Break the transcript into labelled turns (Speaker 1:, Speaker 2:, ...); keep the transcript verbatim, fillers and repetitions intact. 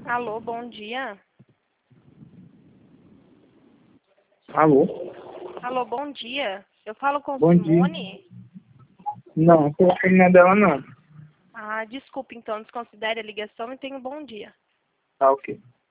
Speaker 1: Alô, bom dia.
Speaker 2: Alô?
Speaker 1: Alô, bom dia. Eu falo com
Speaker 2: Bom dia.
Speaker 1: Simone?
Speaker 2: Não, esse telefone não é dela, não.
Speaker 1: Ah, desculpe então, desconsidere a ligação e tenha um bom dia.
Speaker 2: Tá, ok.